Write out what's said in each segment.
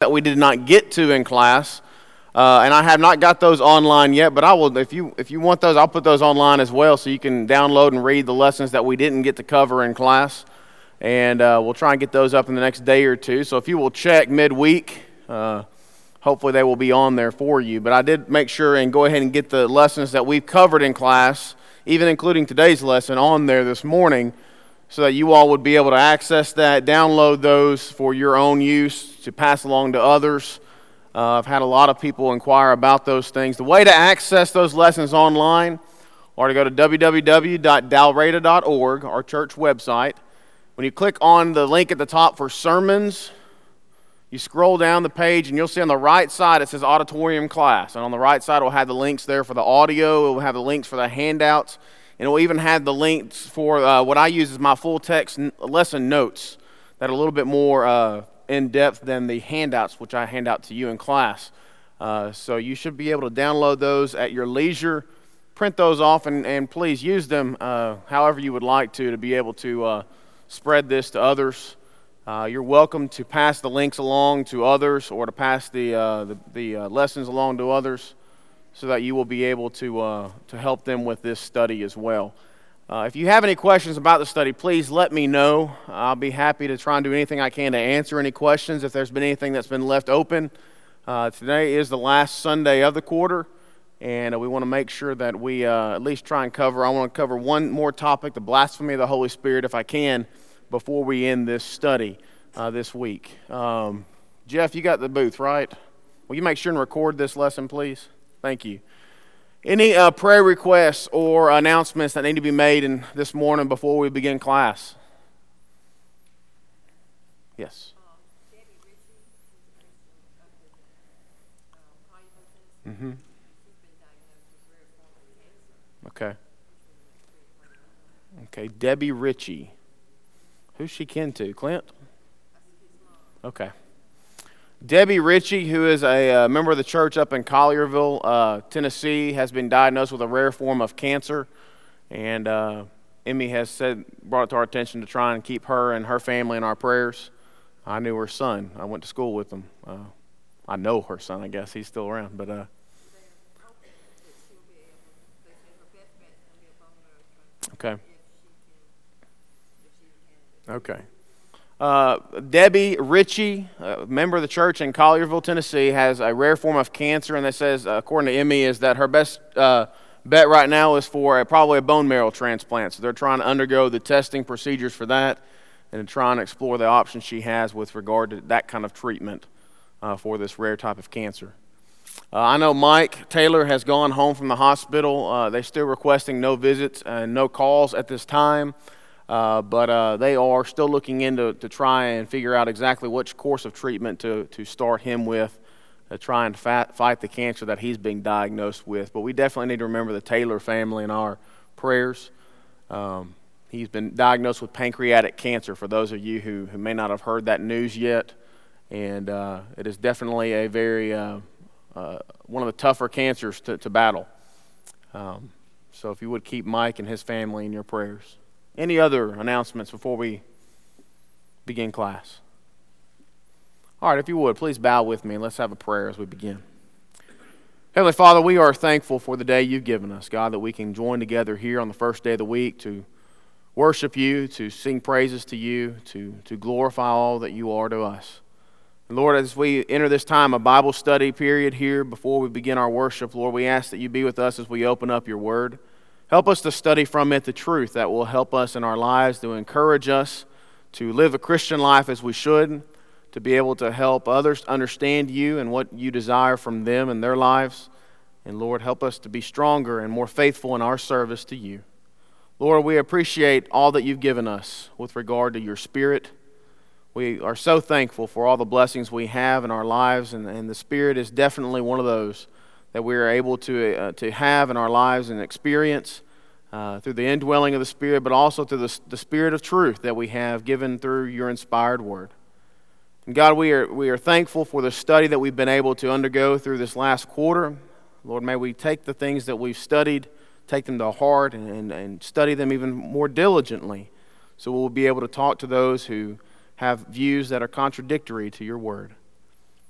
that we did not get to in class. And I have not got those online yet, but I will. If you want those, I'll put those online as well, so you can download and read the lessons that we didn't get to cover in class. And we'll try and get those up in the next day or two. So if you will check midweek, hopefully they will be on there for you. But I did make sure and go ahead and get the lessons that we've covered in class, even including today's lesson, on there this morning, so that you all would be able to access that, download those for your own use, to pass along to others. I've had a lot of people inquire about those things. The way to access those lessons online are to go to www.dalraida.org, our church website. When you click on the link at the top for sermons, you scroll down the page and you'll see on the right side it says auditorium class. And on the right side it will have the links there for the audio, it will have the links for the handouts, and it will even have the links for what I use as my full text lesson notes that are a little bit more in-depth than the handouts which I hand out to you in class. So you should be able to download those at your leisure, print those off, and please use them however you would like to be able to spread this to others. You're welcome to pass the links along to others, or to pass the lessons along to others, so that you will be able to help them with this study as well. If you have any questions about the study, please let me know. I'll be happy to try and do anything I can to answer any questions if there's been anything that's been left open. Today is the last Sunday of the quarter, and we want to make sure that we at least try and cover. I want to cover one more topic, the blasphemy of the Holy Spirit, if I can, before we end this study this week. Jeff, you got the booth, right? Will you make sure and record this lesson, please? Thank you. Any prayer requests or announcements that need to be made this morning before we begin class? Yes. Mm-hmm. Okay. Okay, Debbie Ritchie. Who's she kin to? Clint? Okay. Debbie Ritchie, who is a member of the church up in Collierville, Tennessee, has been diagnosed with a rare form of cancer. And Emmy has brought it to our attention to try and keep her and her family in our prayers. I knew her son. I went to school with him. I know her son, I guess. He's still around. But okay. Okay. Debbie Ritchie, a member of the church in Collierville, Tennessee, has a rare form of cancer, and that says, according to Emmy, is that her best bet right now is for probably a bone marrow transplant. So they're trying to undergo the testing procedures for that and trying to explore the options she has with regard to that kind of treatment for this rare type of cancer. I know Mike Taylor has gone home from the hospital. They're still requesting no visits and no calls at this time. But they are still looking into to try and figure out exactly which course of treatment to start him with, to try and fight the cancer that he's being diagnosed with. But we definitely need to remember the Taylor family in our prayers. He's been diagnosed with pancreatic cancer, for those of you who may not have heard that news yet. And it is definitely a very one of the tougher cancers to battle. So if you would keep Mike and his family in your prayers. Any other announcements before we begin class? All right, if you would, please bow with me and let's have a prayer as we begin. Heavenly Father, we are thankful for the day you've given us, God, that we can join together here on the first day of the week to worship you, to sing praises to you, to glorify all that you are to us. And Lord, as we enter this time of Bible study period here before we begin our worship, Lord, we ask that you be with us as we open up your word. Help us to study from it the truth that will help us in our lives, to encourage us to live a Christian life as we should, to be able to help others understand you and what you desire from them and their lives. And Lord, help us to be stronger and more faithful in our service to you. Lord, we appreciate all that you've given us with regard to your Spirit. We are so thankful for all the blessings we have in our lives, and the Spirit is definitely one of those that we are able to have in our lives and experience through the indwelling of the Spirit, but also through the Spirit of truth that we have given through your inspired word. And God, we are thankful for the study that we've been able to undergo through this last quarter. Lord, may we take the things that we've studied, take them to heart, and study them even more diligently, so we'll be able to talk to those who have views that are contradictory to your word.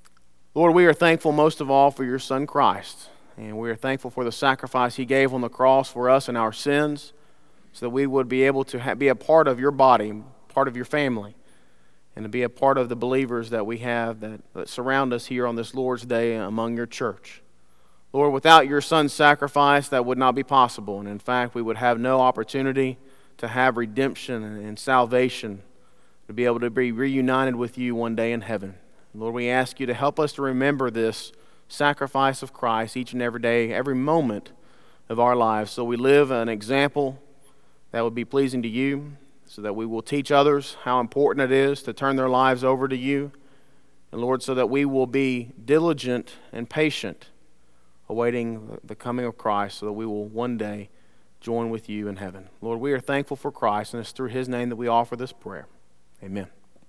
Lord, we are thankful most of all for your Son Christ, and we are thankful for the sacrifice he gave on the cross for us and our sins, so that we would be able to be a part of your body, part of your family, and to be a part of the believers that we have that surround us here on this Lord's Day among your church. Lord, without your Son's sacrifice, that would not be possible, and in fact, we would have no opportunity to have redemption and salvation, to be able to be reunited with you one day in heaven. Lord, we ask you to help us to remember this sacrifice of Christ each and every day, every moment of our lives, so we live an example that would be pleasing to you, so that we will teach others how important it is to turn their lives over to you, and Lord, so that we will be diligent and patient, awaiting the coming of Christ, so that we will one day join with you in heaven. Lord, we are thankful for Christ, and it's through his name that we offer this prayer. Amen.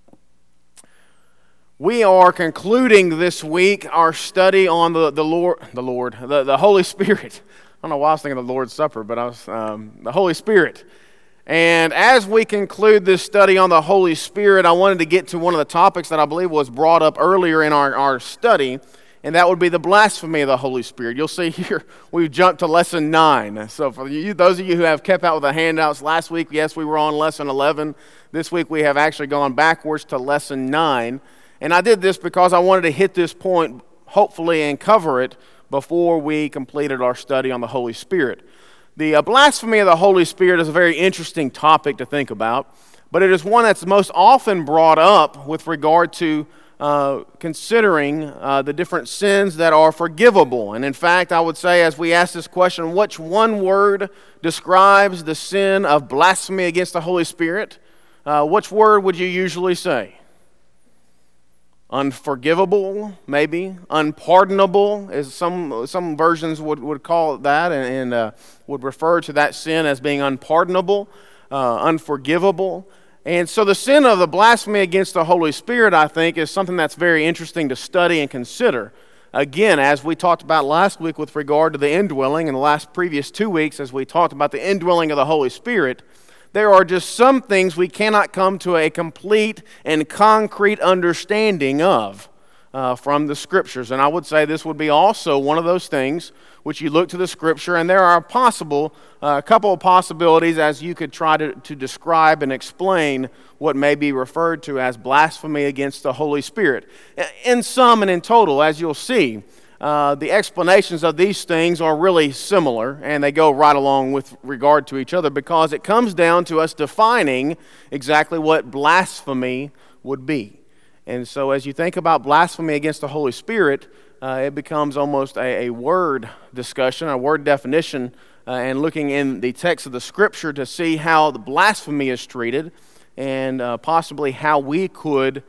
We are concluding this week our study on the Holy Spirit. I don't know why I was thinking of the Lord's Supper, but the Holy Spirit. And as we conclude this study on the Holy Spirit, I wanted to get to one of the topics that I believe was brought up earlier in our study, and that would be the blasphemy of the Holy Spirit. You'll see here we've jumped to lesson 9. So for you, those of you who have kept out with the handouts, last week, yes, we were on lesson 11. This week we have actually gone backwards to lesson 9. And I did this because I wanted to hit this point, hopefully, and cover it before we completed our study on the Holy Spirit. The blasphemy of the Holy Spirit is a very interesting topic to think about, but it is one that's most often brought up with regard to considering the different sins that are forgivable. And in fact, I would say, as we ask this question, which one word describes the sin of blasphemy against the Holy Spirit? Which word would you usually say? Unforgivable, maybe. Unpardonable, as some versions would call it that, and would refer to that sin as being unpardonable, unforgivable. And so the sin of the blasphemy against the Holy Spirit, I think, is something that's very interesting to study and consider. Again, as we talked about last week with regard to the indwelling, and the previous 2 weeks as we talked about the indwelling of the Holy Spirit, there are just some things we cannot come to a complete and concrete understanding of from the Scriptures. And I would say this would be also one of those things which you look to the Scripture, and there are a couple of possibilities as you could try to describe and explain what may be referred to as blasphemy against the Holy Spirit. In sum and in total, as you'll see, the explanations of these things are really similar, and they go right along with regard to each other, because it comes down to us defining exactly what blasphemy would be. And so as you think about blasphemy against the Holy Spirit, it becomes almost a word discussion, a word definition, and looking in the text of the Scripture to see how the blasphemy is treated, and possibly how we could,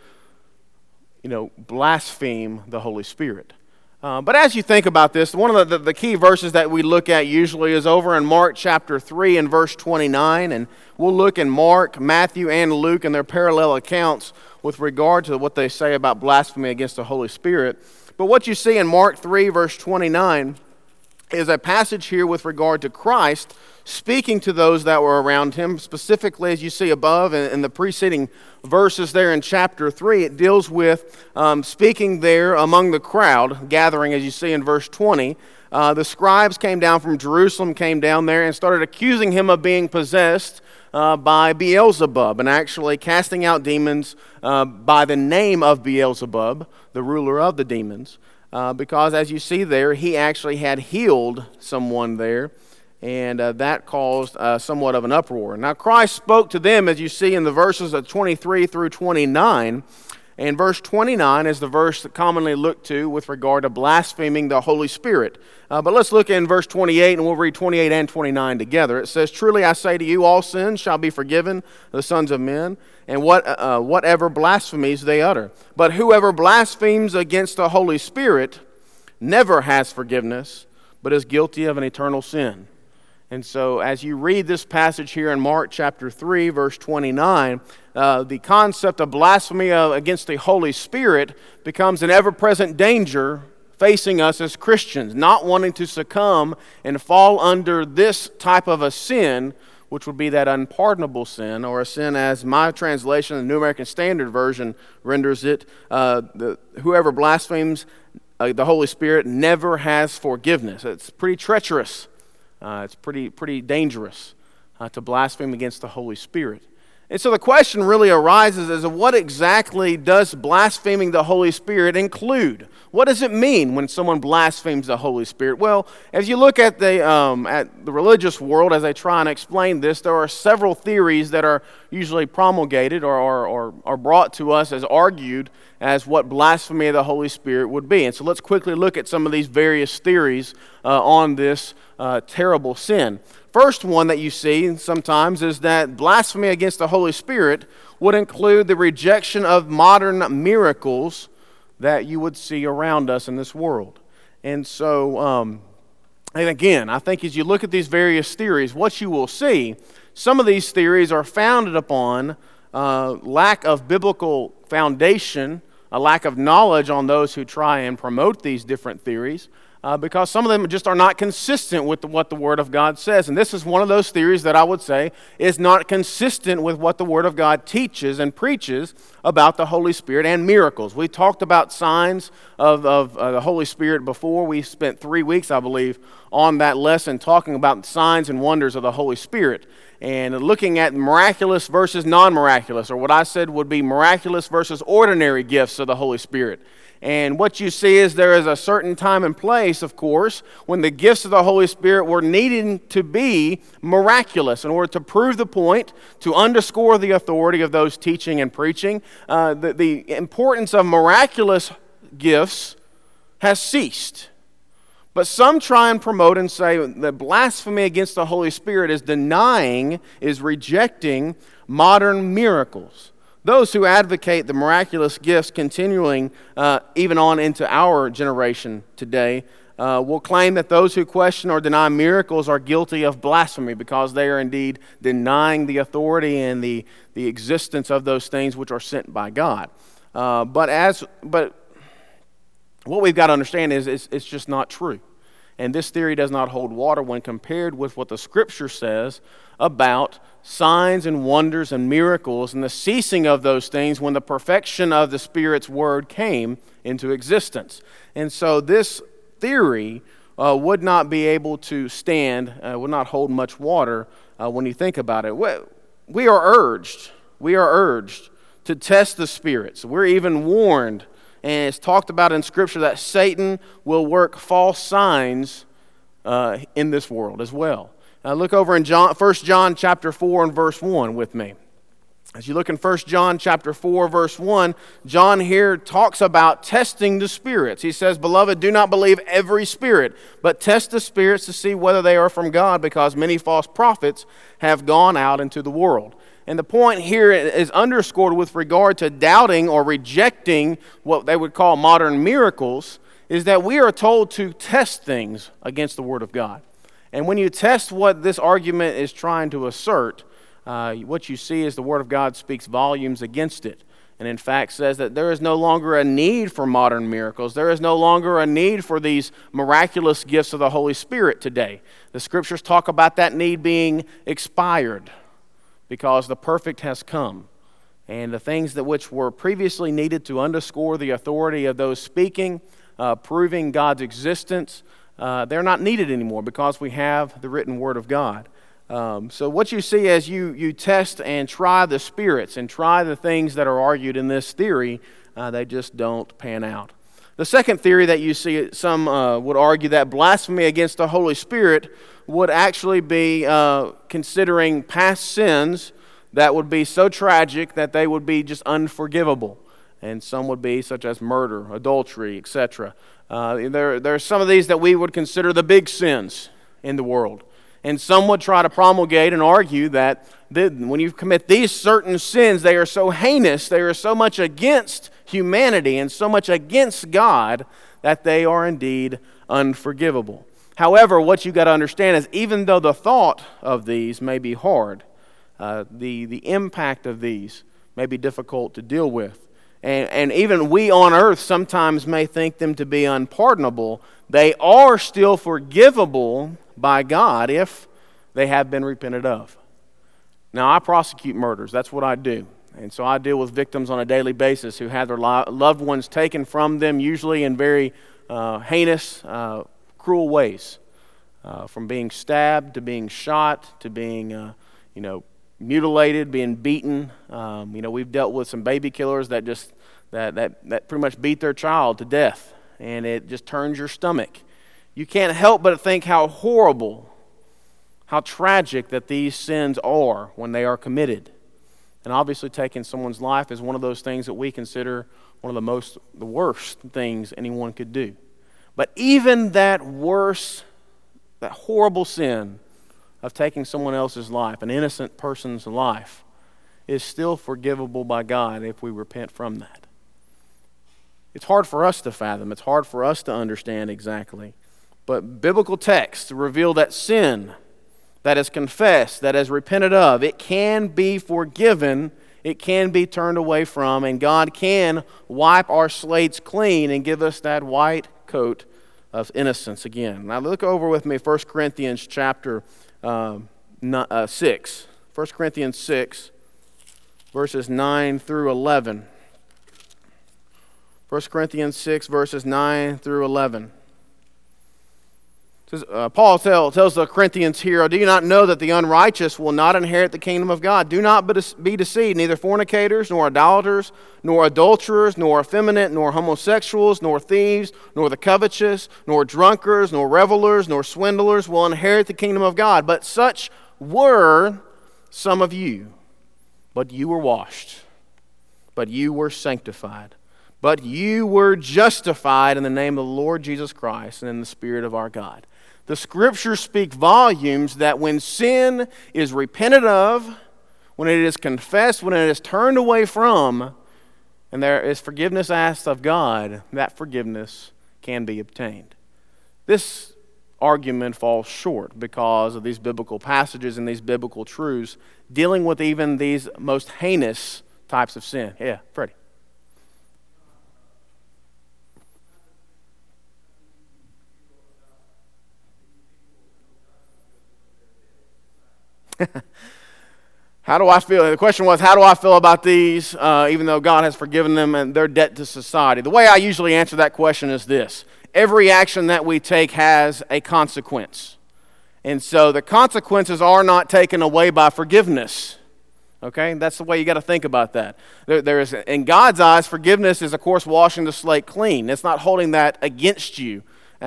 blaspheme the Holy Spirit. But as you think about this, one of the key verses that we look at usually is over in Mark chapter 3 and verse 29. And we'll look in Mark, Matthew, and Luke and their parallel accounts with regard to what they say about blasphemy against the Holy Spirit. But what you see in Mark 3 verse 29 is a passage here with regard to Christ speaking to those that were around him. Specifically, as you see above in the preceding verses there in chapter 3, it deals with speaking there among the crowd, gathering, as you see in verse 20. The scribes came down from Jerusalem, came down there and started accusing him of being possessed by Beelzebub, and actually casting out demons by the name of Beelzebub, the ruler of the demons. Because as you see there, he actually had healed someone there, and that caused somewhat of an uproar. Now Christ spoke to them, as you see in the verses of 23 through 29, and verse 29 is the verse that commonly looked to with regard to blaspheming the Holy Spirit. But let's look in verse 28, and we'll read 28 and 29 together. It says, "Truly I say to you, all sins shall be forgiven the sons of men, and whatever blasphemies they utter. But whoever blasphemes against the Holy Spirit never has forgiveness, but is guilty of an eternal sin." And so as you read this passage here in Mark chapter 3, verse 29, the concept of blasphemy against the Holy Spirit becomes an ever-present danger facing us as Christians, not wanting to succumb and fall under this type of a sin which would be that unpardonable sin, or a sin as my translation, the New American Standard Version, renders it, whoever blasphemes the Holy Spirit never has forgiveness. It's pretty treacherous. It's pretty dangerous to blaspheme against the Holy Spirit. And so the question really arises as to what exactly does blaspheming the Holy Spirit include? What does it mean when someone blasphemes the Holy Spirit? Well, as you look at the religious world as they try and explain this, there are several theories that are usually promulgated or brought to us as argued as what blasphemy of the Holy Spirit would be. And so let's quickly look at some of these various theories on this terrible sin. First one that you see sometimes is that blasphemy against the Holy Spirit would include the rejection of modern miracles that you would see around us in this world. And so, and again, I think as you look at these various theories, what you will see, some of these theories are founded upon lack of biblical foundation, a lack of knowledge on those who try and promote these different theories. Because some of them just are not consistent with what the Word of God says. And this is one of those theories that I would say is not consistent with what the Word of God teaches and preaches about the Holy Spirit and miracles. We talked about signs of the Holy Spirit before. We spent 3 weeks, I believe, on that lesson talking about signs and wonders of the Holy Spirit and looking at miraculous versus non-miraculous, or what I said would be miraculous versus ordinary gifts of the Holy Spirit. And what you see is there is a certain time and place, of course, when the gifts of the Holy Spirit were needing to be miraculous in order to prove the point, to underscore the authority of those teaching and preaching. The importance of miraculous gifts has ceased. But some try and promote and say that blasphemy against the Holy Spirit is rejecting modern miracles. Those who advocate the miraculous gifts continuing even on into our generation today will claim that those who question or deny miracles are guilty of blasphemy because they are indeed denying the authority and the existence of those things which are sent by God. But what we've got to understand is it's just not true. And this theory does not hold water when compared with what the Scripture says about signs and wonders and miracles and the ceasing of those things when the perfection of the Spirit's Word came into existence. And so this theory would not be able to stand, would not hold much water when you think about it. We are urged to test the spirits. We're even warned, and it's talked about in Scripture, that Satan will work false signs in this world as well. Look over in 1 John chapter 4 and verse 1 with me. As you look in 1 John chapter 4, verse 1, John here talks about testing the spirits. He says, "Beloved, do not believe every spirit, but test the spirits to see whether they are from God, because many false prophets have gone out into the world." And the point here is underscored with regard to doubting or rejecting what they would call modern miracles, is that we are told to test things against the Word of God. And when you test what this argument is trying to assert, what you see is the Word of God speaks volumes against it. And in fact says that there is no longer a need for modern miracles. There is no longer a need for these miraculous gifts of the Holy Spirit today. The Scriptures talk about that need being expired because the perfect has come. And the things that which were previously needed to underscore the authority of those speaking, proving God's existence, they're not needed anymore because we have the written Word of God. So what you see as you test and try the spirits and try the things that are argued in this theory, they just don't pan out. The second theory that you see, some would argue that blasphemy against the Holy Spirit would actually be considering past sins that would be so tragic that they would be just unforgivable. And some would be such as murder, adultery, etc. There are some of these that we would consider the big sins in the world. And some would try to promulgate and argue that when you commit these certain sins, they are so heinous, they are so much against humanity and so much against God that they are indeed unforgivable. However, what you've got to understand is even though the thought of these may be hard, the impact of these may be difficult to deal with. And even we on earth sometimes may think them to be unpardonable. They are still forgivable by God if they have been repented of. Now, I prosecute murders. That's what I do. And so I deal with victims on a daily basis who have their loved ones taken from them, usually in very heinous, cruel ways. From being stabbed to being shot to being, mutilated, being beaten. We've dealt with some baby killers that just that pretty much beat their child to death, and it just turns your stomach. You can't help but think how horrible, how tragic that these sins are when they are committed. And obviously taking someone's life is one of those things that we consider one of the worst things anyone could do. But even that horrible sin of taking someone else's life, an innocent person's life, is still forgivable by God if we repent from that. It's hard for us to fathom. It's hard for us to understand exactly. But biblical texts reveal that sin that is confessed, that is repented of, it can be forgiven, it can be turned away from, and God can wipe our slates clean and give us that white coat of innocence again. Now look over with me 1 Corinthians chapter 6. 1 Corinthians 6, verses 9 through 11. 1 Corinthians 6, verses 9 through 11. Paul tells the Corinthians here, do you not know that the unrighteous will not inherit the kingdom of God? Do not be deceived, neither fornicators, nor idolaters, nor adulterers, nor effeminate, nor homosexuals, nor thieves, nor the covetous, nor drunkards, nor revelers, nor swindlers will inherit the kingdom of God. But such were some of you. But you were washed, but you were sanctified, but you were justified in the name of the Lord Jesus Christ and in the Spirit of our God. The Scriptures speak volumes that when sin is repented of, when it is confessed, when it is turned away from, and there is forgiveness asked of God, that forgiveness can be obtained. This argument falls short because of these biblical passages and these biblical truths dealing with even these most heinous types of sin. Yeah, Freddie. How do I feel? The question was, how do I feel about these, even though God has forgiven them and their debt to society? The way I usually answer that question is this. Every action that we take has a consequence. And so the consequences are not taken away by forgiveness. Okay? That's the way you got to think about that. There is, in God's eyes, forgiveness is, of course, washing the slate clean. It's not holding that against you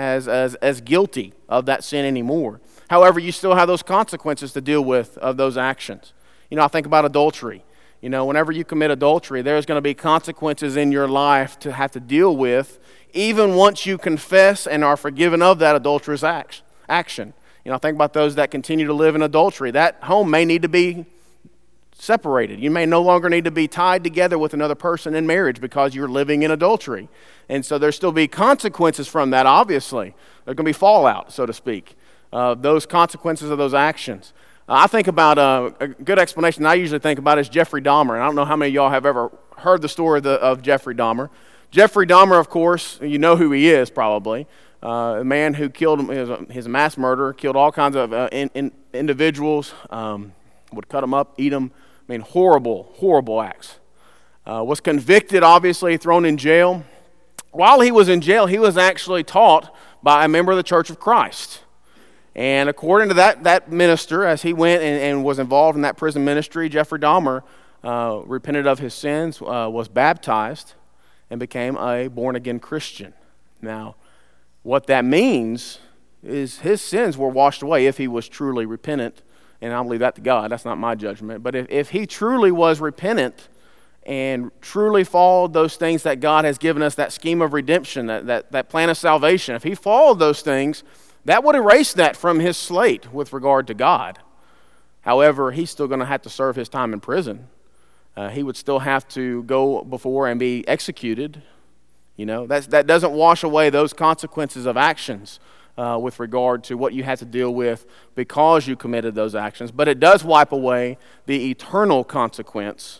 as guilty of that sin anymore. However, you still have those consequences to deal with of those actions. I think about adultery. Whenever you commit adultery, there's going to be consequences in your life to have to deal with, even once you confess and are forgiven of that adulterous action. Think about those that continue to live in adultery. That home may need to be separated. You may no longer need to be tied together with another person in marriage because you're living in adultery. And so there's still be consequences from that, obviously. There's going to be fallout, so to speak. Those consequences of those actions. I think about a good explanation I usually think about is Jeffrey Dahmer. And I don't know how many of y'all have ever heard the story of Jeffrey Dahmer. Jeffrey Dahmer, of course, you know who he is probably. A man who killed, he's a mass murderer, killed all kinds of individuals, would cut them up, eat them. Horrible, horrible acts. Was convicted, obviously, thrown in jail. While he was in jail, he was actually taught by a member of the Church of Christ. And according to that minister, as he went and was involved in that prison ministry, Jeffrey Dahmer repented of his sins, was baptized, and became a born-again Christian. Now, what that means is his sins were washed away if he was truly repentant, and I'll leave that to God. That's not my judgment. But if he truly was repentant and truly followed those things that God has given us, that scheme of redemption, that plan of salvation, if he followed those things, that would erase that from his slate with regard to God. However, he's still going to have to serve his time in prison. He would still have to go before and be executed. That doesn't wash away those consequences of actions with regard to what you had to deal with because you committed those actions. But it does wipe away the eternal consequence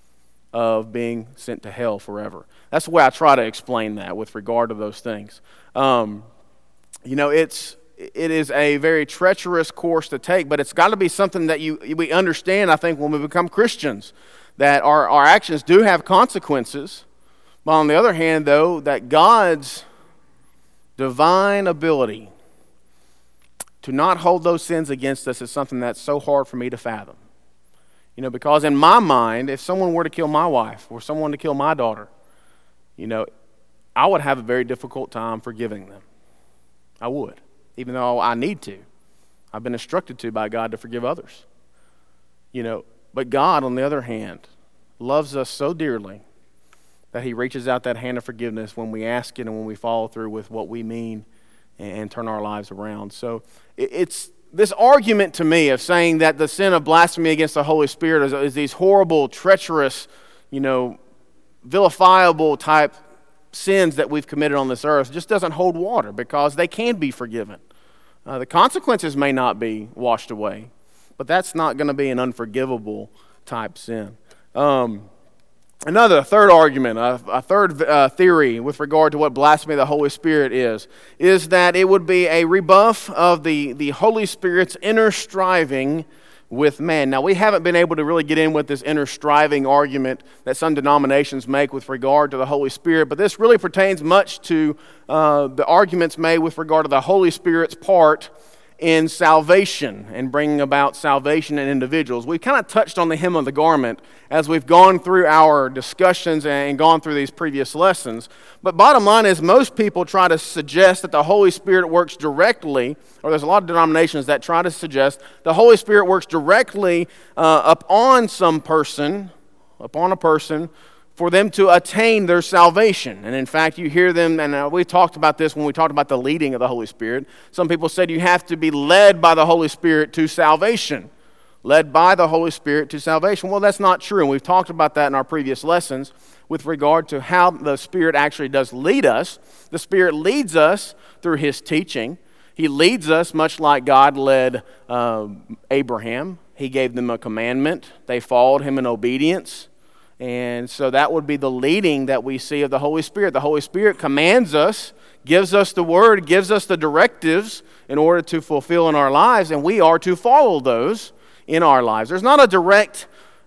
of being sent to hell forever. That's the way I try to explain that with regard to those things. it is a very treacherous course to take, but it's got to be something that we understand, I think, when we become Christians, that our actions do have consequences. But on the other hand, though, that God's divine ability to not hold those sins against us is something that's so hard for me to fathom. Because in my mind, if someone were to kill my wife or someone to kill my daughter, I would have a very difficult time forgiving them. I would, even though I need to. I've been instructed to by God to forgive others. But God, on the other hand, loves us so dearly that he reaches out that hand of forgiveness when we ask it and when we follow through with what we mean and turn our lives around. So it's this argument to me of saying that the sin of blasphemy against the Holy Spirit is these horrible, treacherous, vilifiable type sins that we've committed on this earth just doesn't hold water, because they can be forgiven. The consequences may not be washed away, but that's not going to be an unforgivable type sin. A third argument, a third theory with regard to what blasphemy of the Holy Spirit is that it would be a rebuff of the Holy Spirit's inner striving with man. Now, we haven't been able to really get in with this inner striving argument that some denominations make with regard to the Holy Spirit, but this really pertains much to the arguments made with regard to the Holy Spirit's part in salvation and bringing about salvation in individuals. We've kind of touched on the hem of the garment as we've gone through our discussions and gone through these previous lessons. But bottom line is, most people try to suggest that the Holy Spirit works directly, or there's a lot of denominations that try to suggest the Holy Spirit works directly upon a person, for them to attain their salvation. And in fact, you hear them, and we talked about this when we talked about the leading of the Holy Spirit. Some people said you have to be led by the Holy Spirit to salvation. Led by the Holy Spirit to salvation. Well, that's not true, and we've talked about that in our previous lessons with regard to how the Spirit actually does lead us. The Spirit leads us through His teaching. He leads us much like God led Abraham. He gave them a commandment. They followed Him in obedience. And so that would be the leading that we see of the Holy Spirit. The Holy Spirit commands us, gives us the Word, gives us the directives in order to fulfill in our lives, and we are to follow those in our lives. There's not a direct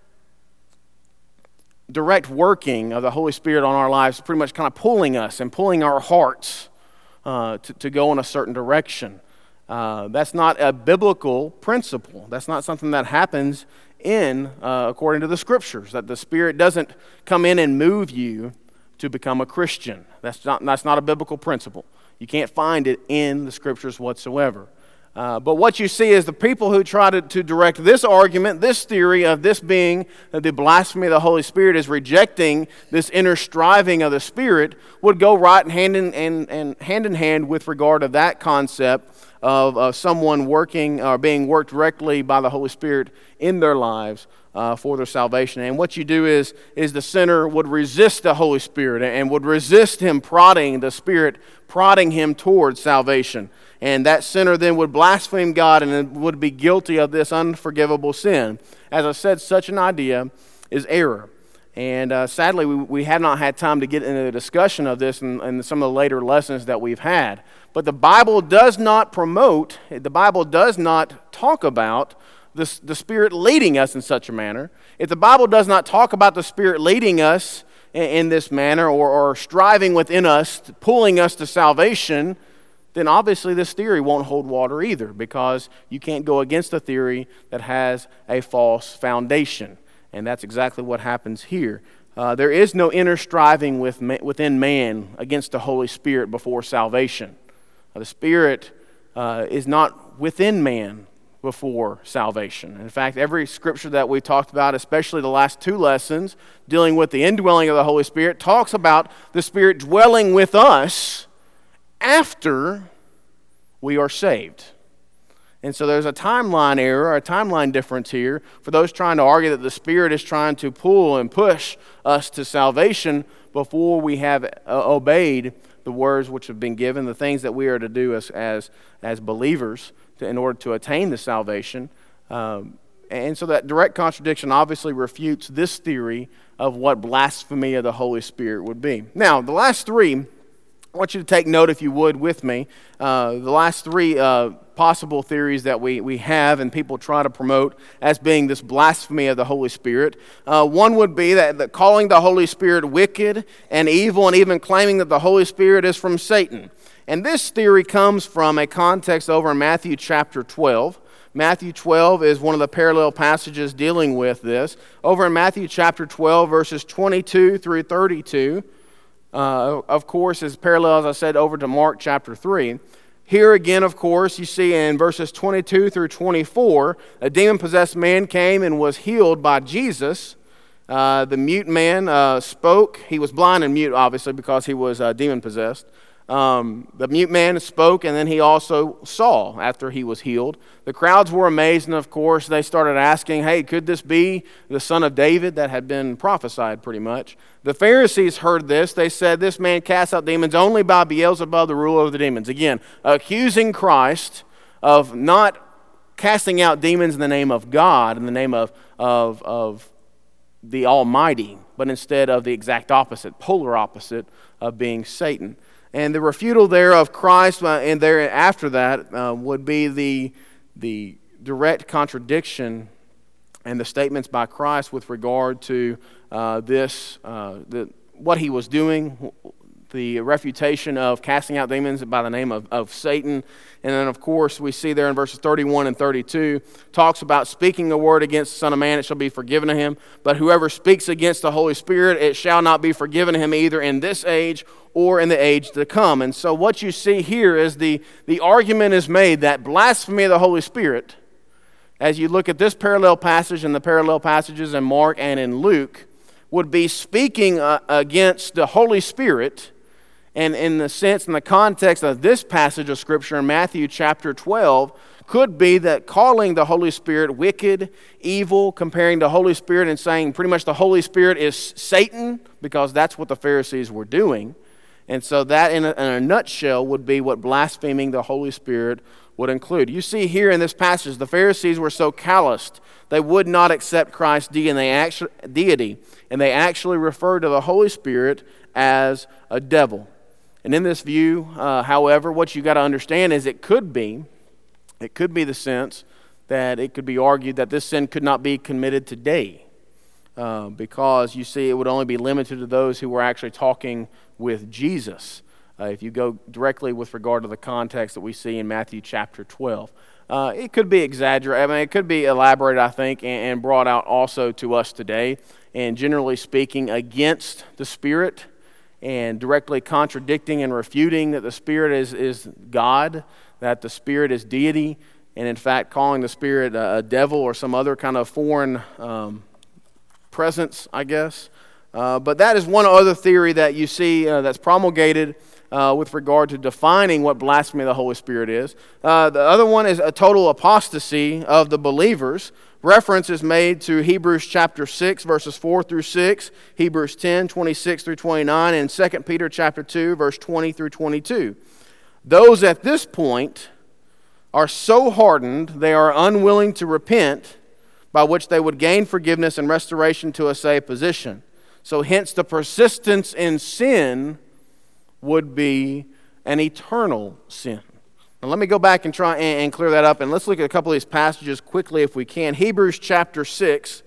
working of the Holy Spirit on our lives, pretty much kind of pulling us and pulling our hearts to go in a certain direction. That's not a biblical principle. That's not something that happens according to the Scriptures, that the Spirit doesn't come in and move you to become a Christian. That's not a biblical principle. You can't find it in the Scriptures whatsoever. But what you see is the people who try to direct this argument, this theory of this being the blasphemy of the Holy Spirit is rejecting this inner striving of the Spirit, would go right hand in hand with regard to that concept of someone working or being worked directly by the Holy Spirit in their lives for their salvation. And what you do is the sinner would resist the Holy Spirit and would resist Him the Spirit prodding him towards salvation. And that sinner then would blaspheme God and would be guilty of this unforgivable sin. As I said, such an idea is error. And sadly, we have not had time to get into the discussion of this in some of the later lessons that we've had. But the Bible does not talk about the Spirit leading us in such a manner. If the Bible does not talk about the Spirit leading us in this manner or striving within us, pulling us to salvation, then obviously this theory won't hold water either, because you can't go against a theory that has a false foundation. And that's exactly what happens here. There is no inner striving within man against the Holy Spirit before salvation. The Spirit is not within man before salvation. In fact, every scripture that we talked about, especially the last two lessons, dealing with the indwelling of the Holy Spirit, talks about the Spirit dwelling with us after we are saved. And so there's a timeline error, a timeline difference here for those trying to argue that the Spirit is trying to pull and push us to salvation before we have obeyed the words which have been given, the things that we are to do as believers in order to attain the salvation. And so that direct contradiction obviously refutes this theory of what blasphemy of the Holy Spirit would be. Now, the last three I want you to take note, if you would, with me. The last three possible theories that we have and people try to promote as being this blasphemy of the Holy Spirit. One would be that calling the Holy Spirit wicked and evil, and even claiming that the Holy Spirit is from Satan. And this theory comes from a context over in Matthew chapter 12. Matthew 12 is one of the parallel passages dealing with this. Over in Matthew chapter 12, verses 22 through 32, of course, is parallel, as I said, over to Mark chapter 3. Here again, of course, you see in verses 22 through 24, a demon-possessed man came and was healed by Jesus. The mute man spoke. He was blind and mute, obviously, because he was demon-possessed. The mute man spoke, and then he also saw after he was healed. The crowds were amazed, and of course, they started asking, hey, could this be the son of David that had been prophesied pretty much? The Pharisees heard this. They said, this man casts out demons only by Beelzebub, the ruler of the demons. Again, accusing Christ of not casting out demons in the name of God, in the name of the Almighty, but instead of the exact opposite, polar opposite of being Satan. And the refutal there of Christ, and there after that, would be the direct contradiction and the statements by Christ with regard to what he was doing, the refutation of casting out demons by the name of Satan. And then, of course, we see there in verses 31 and 32, talks about speaking the word against the Son of Man, it shall be forgiven to him. But whoever speaks against the Holy Spirit, it shall not be forgiven to him either in this age or in the age to come. And so what you see here is the argument is made that blasphemy of the Holy Spirit, as you look at this parallel passage and the parallel passages in Mark and in Luke, would be speaking against the Holy Spirit. And in the sense, in the context of this passage of Scripture in Matthew chapter 12, could be that calling the Holy Spirit wicked, evil, comparing the Holy Spirit and saying pretty much the Holy Spirit is Satan, because that's what the Pharisees were doing. And so that in a nutshell would be what blaspheming the Holy Spirit would include. You see here in this passage, the Pharisees were so calloused, they would not accept Christ's deity, and they actually referred to the Holy Spirit as a devil. And in this view, however, what you got to understand is it could be the sense that it could be argued that this sin could not be committed today, because you see it would only be limited to those who were actually talking with Jesus. If you go directly with regard to the context that we see in Matthew chapter 12. It could be exaggerated. I mean, it could be elaborated, I think, and brought out also to us today. And generally speaking, against the Spirit and directly contradicting and refuting that the Spirit is God, that the Spirit is deity, and in fact calling the Spirit a devil or some other kind of foreign presence, I guess. But that is one other theory that you see that's promulgated with regard to defining what blasphemy of the Holy Spirit is. The other one is a total apostasy of the believers. Reference is made to Hebrews chapter 6, verses 4 through 6, Hebrews 10, 26 through 29, and 2 Peter chapter 2, verse 20 through 22. Those at this point are so hardened they are unwilling to repent, by which they would gain forgiveness and restoration to a saved position. So hence the persistence in sin would be an eternal sin. Now let me go back and try and clear that up, and let's look at a couple of these passages quickly if we can. Hebrews chapter 6,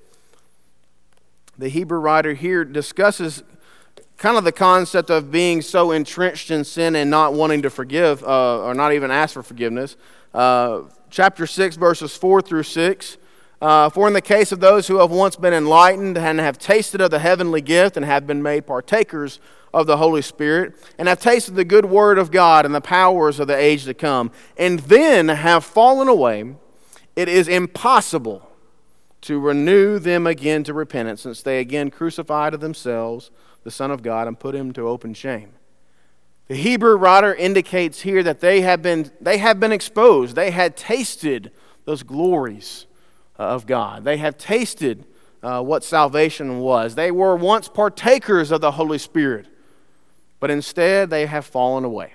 the Hebrew writer here discusses kind of the concept of being so entrenched in sin and not wanting to forgive or not even ask for forgiveness. Chapter 6, verses 4 through 6. For in the case of those who have once been enlightened and have tasted of the heavenly gift and have been made partakers of the Holy Spirit, and have tasted the good word of God and the powers of the age to come, and then have fallen away, it is impossible to renew them again to repentance, since they again crucify to themselves the Son of God and put him to open shame. The Hebrew writer indicates here that they have been exposed. They had tasted those glories of God. They have tasted what salvation was. They were once partakers of the Holy Spirit, but instead they have fallen away.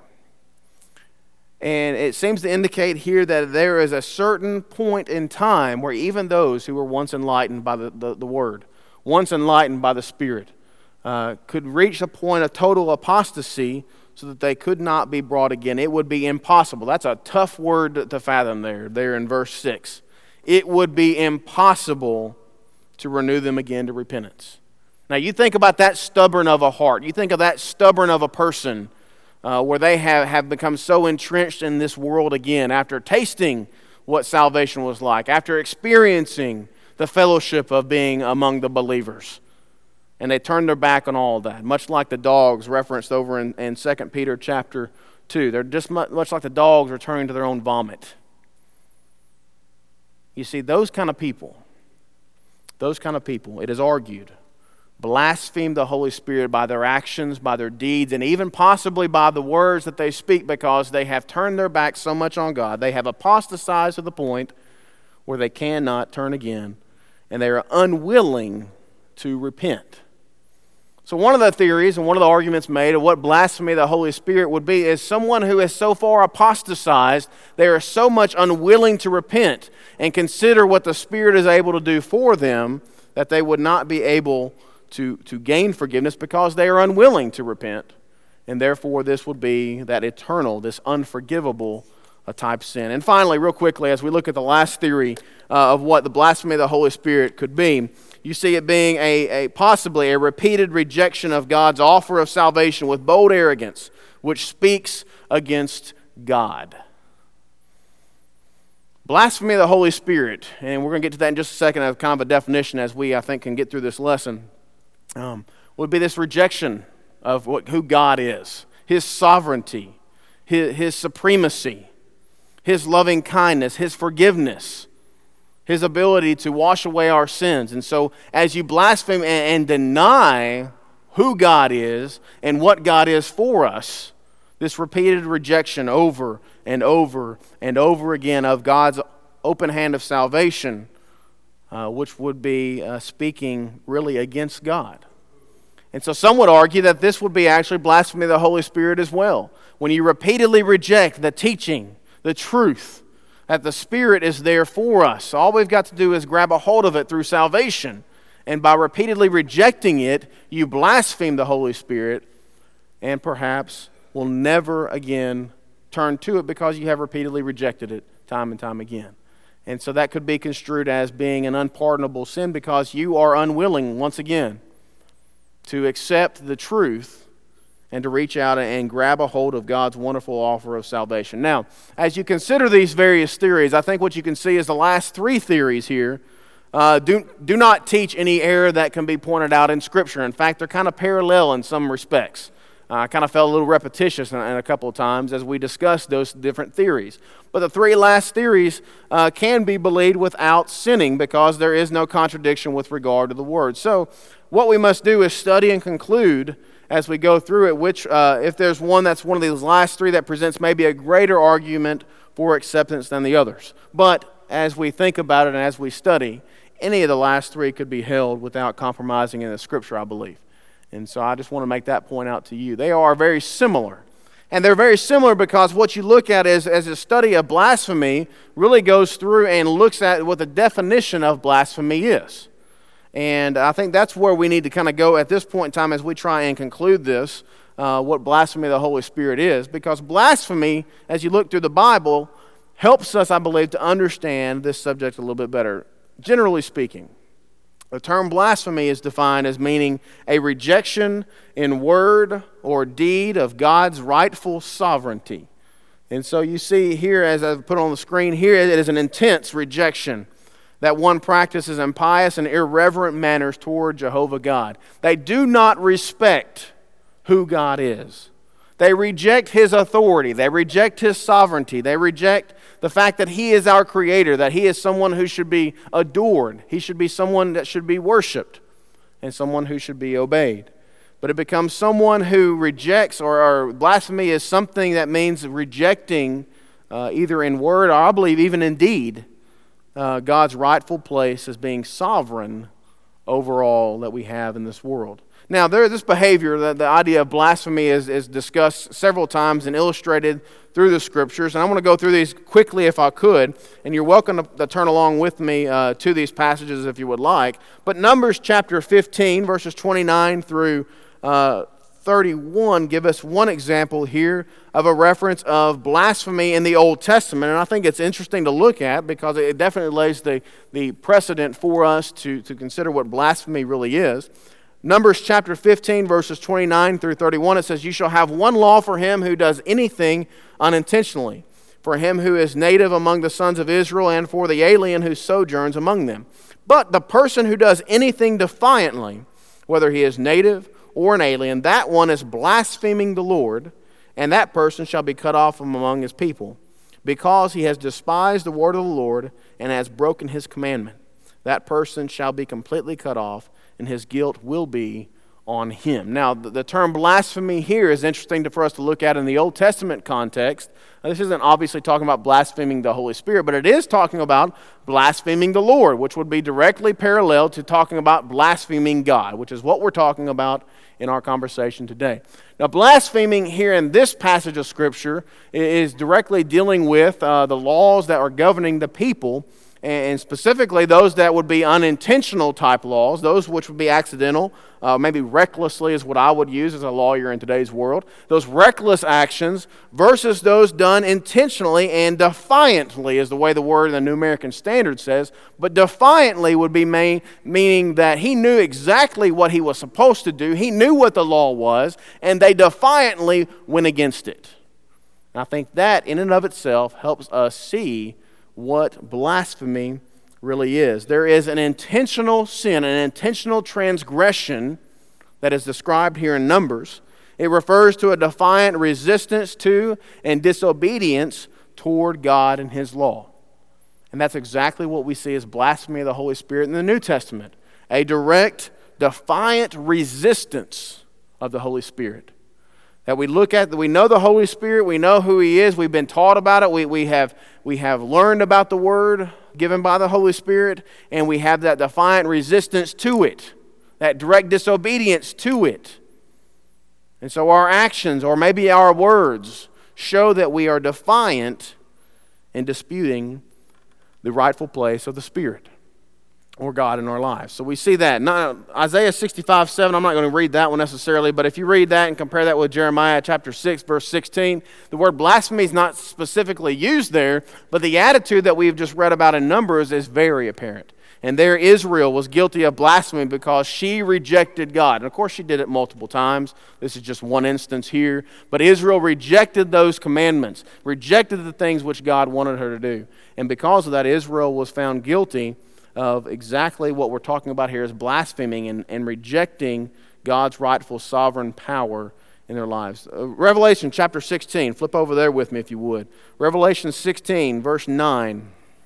And it seems to indicate here that there is a certain point in time where even those who were once enlightened by the Word, once enlightened by the Spirit, could reach a point of total apostasy, so that they could not be brought again. It would be impossible. That's a tough word to fathom there in verse 6. It would be impossible to renew them again to repentance. Now you think about that stubborn of a heart. You think of that stubborn of a person where they have become so entrenched in this world again after tasting what salvation was like, after experiencing the fellowship of being among the believers. And they turn their back on all of that, much like the dogs referenced over in 2 Peter chapter 2. They're just much like the dogs returning to their own vomit. You see, those kind of people, it is argued, blaspheme the Holy Spirit by their actions, by their deeds, and even possibly by the words that they speak, because they have turned their back so much on God. They have apostatized to the point where they cannot turn again, and they are unwilling to repent. So one of the theories and one of the arguments made of what blasphemy of the Holy Spirit would be is someone who has so far apostatized, they are so much unwilling to repent and consider what the Spirit is able to do for them that they would not be able to gain forgiveness because they are unwilling to repent. And therefore this would be that eternal, this unforgivable type sin. And finally, real quickly, as we look at the last theory of what the blasphemy of the Holy Spirit could be, you see it being possibly a repeated rejection of God's offer of salvation with bold arrogance, which speaks against God. Blasphemy of the Holy Spirit, and we're going to get to that in just a second as kind of a definition as we, I think, can get through this lesson, would be this rejection of who God is, His sovereignty, His supremacy, His loving kindness, His forgiveness, His ability to wash away our sins. And so as you blaspheme and deny who God is and what God is for us, this repeated rejection over and over and over again of God's open hand of salvation, which would be speaking really against God. And so some would argue that this would be actually blasphemy of the Holy Spirit as well. When you repeatedly reject the teaching, the truth, that the Spirit is there for us. All we've got to do is grab a hold of it through salvation. And by repeatedly rejecting it, you blaspheme the Holy Spirit and perhaps will never again turn to it because you have repeatedly rejected it time and time again. And so that could be construed as being an unpardonable sin because you are unwilling, once again, to accept the truth and to reach out and grab a hold of God's wonderful offer of salvation. Now, as you consider these various theories, I think what you can see is the last three theories here do not teach any error that can be pointed out in Scripture. In fact, they're kind of parallel in some respects. I kind of felt a little repetitious in a couple of times as we discussed those different theories. But the three last theories can be believed without sinning because there is no contradiction with regard to the Word. So what we must do is study and conclude as we go through it, which if there's one that's one of these last three that presents maybe a greater argument for acceptance than the others. But as we think about it and as we study, any of the last three could be held without compromising in the Scripture, I believe. And so I just want to make that point out to you. They are very similar. And they're very similar because what you look at is, as a study of blasphemy really goes through and looks at what the definition of blasphemy is. And I think that's where we need to kind of go at this point in time as we try and conclude this, what blasphemy of the Holy Spirit is. Because blasphemy, as you look through the Bible, helps us, I believe, to understand this subject a little bit better. Generally speaking, the term blasphemy is defined as meaning a rejection in word or deed of God's rightful sovereignty. And so you see here, as I've put on the screen here, it is an intense rejection that one practices in pious and irreverent manners toward Jehovah God. They do not respect who God is. They reject His authority. They reject His sovereignty. They reject the fact that He is our Creator, that He is someone who should be adored. He should be someone that should be worshiped and someone who should be obeyed. But it becomes someone who rejects, or blasphemy is something that means rejecting either in word or I believe even in deed God's rightful place as being sovereign over all that we have in this world. Now, this behavior, the idea of blasphemy is discussed several times and illustrated through the Scriptures. And I want to go through these quickly if I could. And you're welcome to turn along with me to these passages if you would like. But Numbers chapter 15, verses 29 through 31 give us one example here of a reference of blasphemy in the Old Testament. And I think it's interesting to look at because it definitely lays the precedent for us to consider what blasphemy really is. Numbers chapter 15, verses 29 through 31, it says, "You shall have one law for him who does anything unintentionally, for him who is native among the sons of Israel, and for the alien who sojourns among them. But the person who does anything defiantly, whether he is native or an alien, that one is blaspheming the Lord, and that person shall be cut off from among his people, because he has despised the word of the Lord and has broken his commandment. That person shall be completely cut off, and his guilt will be on him." Now, the term blasphemy here is interesting for us to look at in the Old Testament context. Now, this isn't obviously talking about blaspheming the Holy Spirit, but it is talking about blaspheming the Lord, which would be directly parallel to talking about blaspheming God, which is what we're talking about in our conversation today. Now, blaspheming here in this passage of Scripture is directly dealing with the laws that are governing the people, and specifically those that would be unintentional type laws, those which would be accidental, maybe recklessly is what I would use as a lawyer in today's world. Those reckless actions versus those done intentionally and defiantly is the way the word in the New American Standard says. But defiantly would be meaning that he knew exactly what he was supposed to do. He knew what the law was, and they defiantly went against it. And I think that in and of itself helps us see what blasphemy really is. There is an intentional sin, an intentional transgression that is described here in Numbers. It refers to a defiant resistance to and disobedience toward God and His law. And that's exactly what we see as blasphemy of the Holy Spirit in the New Testament. A direct, defiant resistance of the Holy Spirit. That we look at, we know the Holy Spirit, we know who He is, we've been taught about it, we have learned about the Word given by the Holy Spirit, and we have that defiant resistance to it, that direct disobedience to it. And so our actions, or maybe our words, show that we are defiant in disputing the rightful place of the Spirit or God in our lives. So we see that. Now, Isaiah 65:7, I'm not going to read that one necessarily, but if you read that and compare that with Jeremiah chapter 6, verse 16, the word blasphemy is not specifically used there, but the attitude that we've just read about in Numbers is very apparent. And there Israel was guilty of blasphemy because she rejected God. And of course she did it multiple times. This is just one instance here. But Israel rejected those commandments, rejected the things which God wanted her to do. And because of that, Israel was found guilty of exactly what we're talking about here is blaspheming and rejecting God's rightful sovereign power in their lives. Revelation chapter 16, flip over there with me if you would. Revelation 16, verse 9.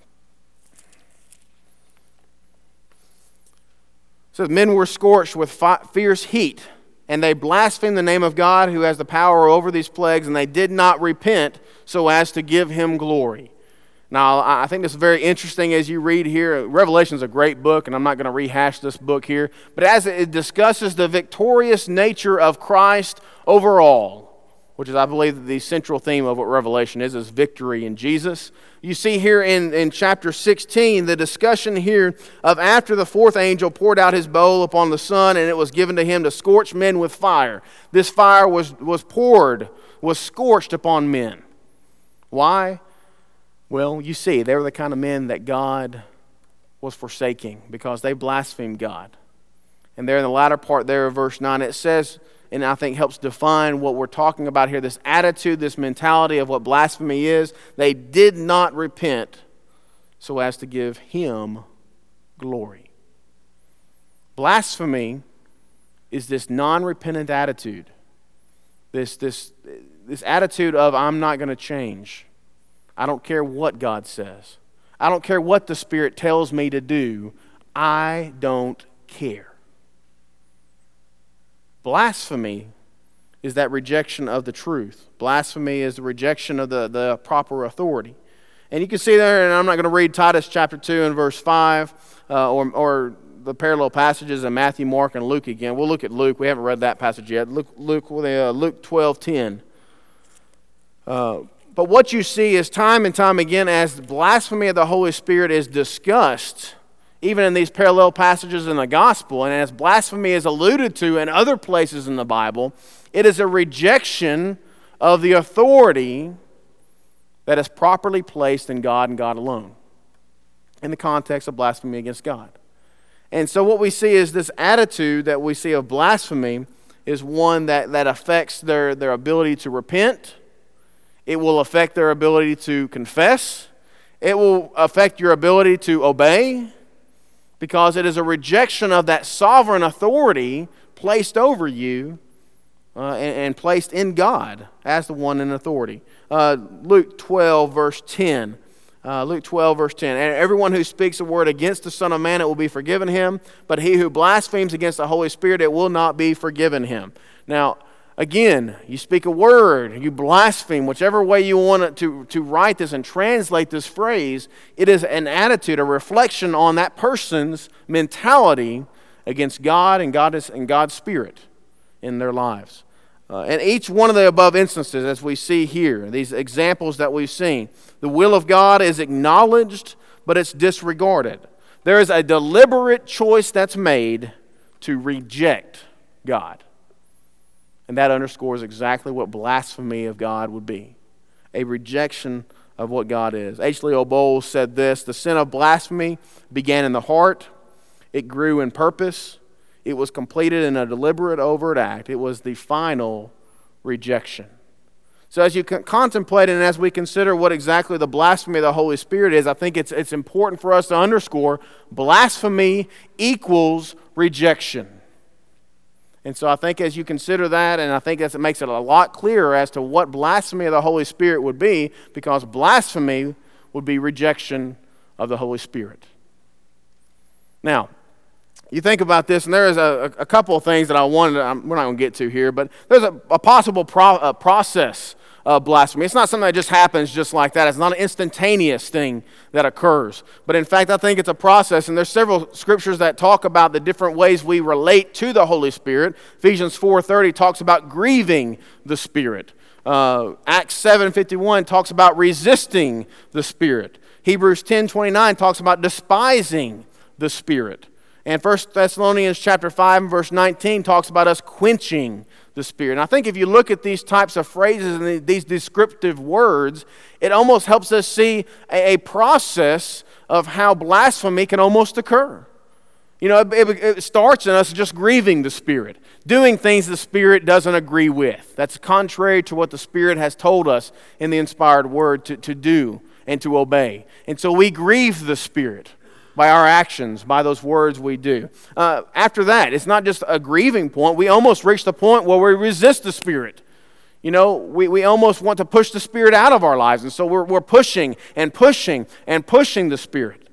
It says, "Men were scorched with fierce heat, and they blasphemed the name of God who has the power over these plagues, and they did not repent so as to give Him glory." Now, I think this is very interesting as you read here. Revelation is a great book, and I'm not going to rehash this book here. But as it discusses the victorious nature of Christ overall, which is, I believe, the central theme of what Revelation is victory in Jesus. You see here in chapter 16, the discussion here of after the fourth angel poured out his bowl upon the sun, and it was given to him to scorch men with fire. This fire was scorched upon men. Why? Well, you see, they were the kind of men that God was forsaking because they blasphemed God. And there in the latter part there of verse 9, it says, and I think helps define what we're talking about here, this attitude, this mentality of what blasphemy is. They did not repent so as to give Him glory. Blasphemy is this non-repentant attitude, this attitude of I'm not going to change. I don't care what God says. I don't care what the Spirit tells me to do. I don't care. Blasphemy is that rejection of the truth. Blasphemy is the rejection of the proper authority. And you can see there, and I'm not going to read Titus chapter 2 and verse 5 or the parallel passages in Matthew, Mark, and Luke again. We'll look at Luke. We haven't read that passage yet. Luke 12:10. But what you see is time and time again as blasphemy of the Holy Spirit is discussed even in these parallel passages in the gospel, and as blasphemy is alluded to in other places in the Bible, it is a rejection of the authority that is properly placed in God and God alone, in the context of blasphemy against God. And so what we see is this attitude that we see of blasphemy is one that affects their ability to repent. It will affect their ability to confess. It will affect your ability to obey, because it is a rejection of that sovereign authority placed over you and placed in God as the one in authority. Luke 12, verse 10. Luke 12, verse 10. And everyone who speaks a word against the Son of Man, it will be forgiven him. But he who blasphemes against the Holy Spirit, it will not be forgiven him. Now, again, you speak a word, you blaspheme, whichever way you want it to write this and translate this phrase, it is an attitude, a reflection on that person's mentality against God and God's Spirit in their lives. And each one of the above instances, as we see here, these examples that we've seen, the will of God is acknowledged, but it's disregarded. There is a deliberate choice that's made to reject God. And that underscores exactly what blasphemy of God would be, a rejection of what God is. H. Leo Bowles said this: the sin of blasphemy began in the heart, it grew in purpose, it was completed in a deliberate, overt act. It was the final rejection. So as you contemplate and as we consider what exactly the blasphemy of the Holy Spirit is, I think it's important for us to underscore blasphemy equals rejection. And so I think as you consider that, and I think it makes it a lot clearer as to what blasphemy of the Holy Spirit would be, because blasphemy would be rejection of the Holy Spirit. Now, you think about this, and there is a couple of things that we're not going to get to here, but there's a possible process of blasphemy. It's not something that just happens just like that. It's not an instantaneous thing that occurs. But in fact, I think it's a process, and there's several scriptures that talk about the different ways we relate to the Holy Spirit. Ephesians 4:30 talks about grieving the Spirit. Acts 7:51 talks about resisting the Spirit. Hebrews 10:29 talks about despising the Spirit. And 1 Thessalonians chapter 5 and verse 19 talks about us quenching the Spirit. And I think if you look at these types of phrases and these descriptive words, it almost helps us see a process of how blasphemy can almost occur. You know, it starts in us just grieving the Spirit, doing things the Spirit doesn't agree with. That's contrary to what the Spirit has told us in the inspired word to do and to obey. And so we grieve the Spirit by our actions, by those words we do. After that, it's not just a grieving point. We almost reach the point where we resist the Spirit. You know, we almost want to push the Spirit out of our lives. And so we're pushing and pushing and pushing the Spirit.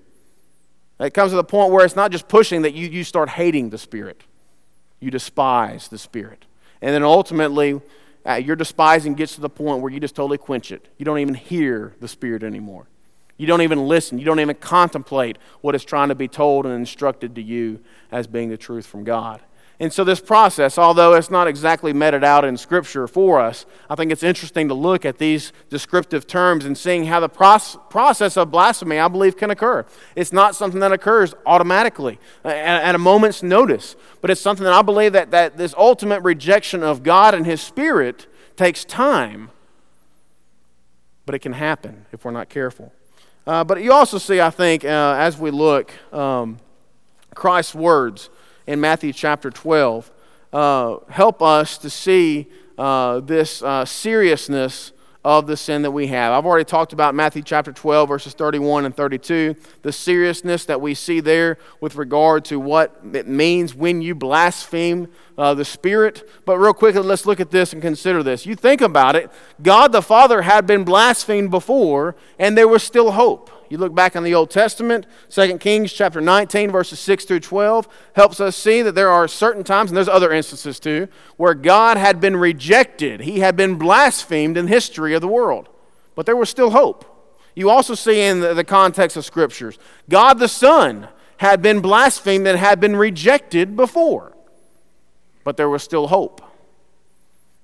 It comes to the point where it's not just pushing, that you start hating the Spirit. You despise the Spirit. And then ultimately, your despising gets to the point where you just totally quench it. You don't even hear the Spirit anymore. You don't even listen. You don't even contemplate what is trying to be told and instructed to you as being the truth from God. And so this process, although it's not exactly meted out in Scripture for us, I think it's interesting to look at these descriptive terms and seeing how the process of blasphemy, I believe, can occur. It's not something that occurs automatically at a moment's notice, but it's something that I believe that this ultimate rejection of God and His Spirit takes time, but it can happen if we're not careful. But you also see, I think, as we look, Christ's words in Matthew chapter 12 help us to see this seriousness of the sin that we have. I've already talked about Matthew chapter 12, verses 31 and 32, the seriousness that we see there with regard to what it means when you blaspheme the Spirit. But real quickly, let's look at this and consider this. You think about it, God the Father had been blasphemed before, and there was still hope. You look back in the Old Testament, 2 Kings chapter 19, verses 6 through 12, helps us see that there are certain times, and there's other instances too, where God had been rejected. He had been blasphemed in history of the world. But there was still hope. You also see in the context of Scriptures, God the Son had been blasphemed and had been rejected before. But there was still hope.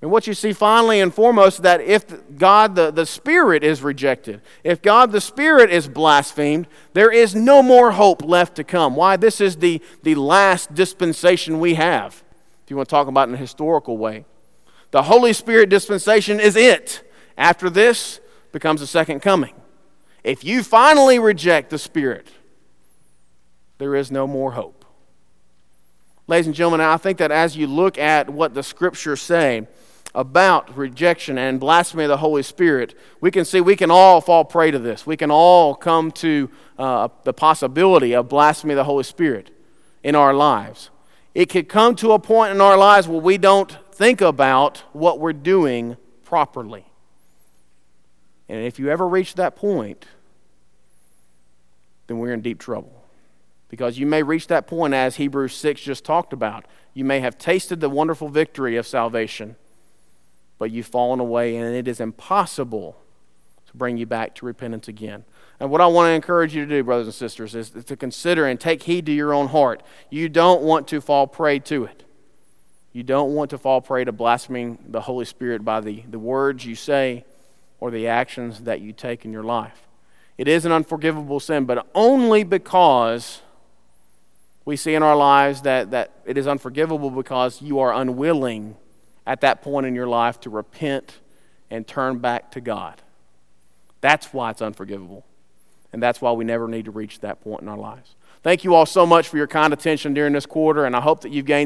And what you see finally and foremost, that if God the Spirit is rejected, if God the Spirit is blasphemed, there is no more hope left to come. Why? This is the last dispensation we have, if you want to talk about it in a historical way. The Holy Spirit dispensation is it. After this becomes the second coming. If you finally reject the Spirit, there is no more hope. Ladies and gentlemen, I think that as you look at what the Scriptures say about rejection and blasphemy of the Holy Spirit, we can see we can all fall prey to this. We can all come to the possibility of blasphemy of the Holy Spirit in our lives. It could come to a point in our lives where we don't think about what we're doing properly. And if you ever reach that point, then we're in deep trouble. Because you may reach that point, as Hebrews 6 just talked about. You may have tasted the wonderful victory of salvation, but you've fallen away, and it is impossible to bring you back to repentance again. And what I want to encourage you to do, brothers and sisters, is to consider and take heed to your own heart. You don't want to fall prey to it. You don't want to fall prey to blaspheming the Holy Spirit by the words you say or the actions that you take in your life. It is an unforgivable sin, but only because we see in our lives that it is unforgivable because you are unwilling at that point in your life to repent and turn back to God. That's why it's unforgivable. And that's why we never need to reach that point in our lives. Thank you all so much for your kind attention during this quarter, and I hope that you've gained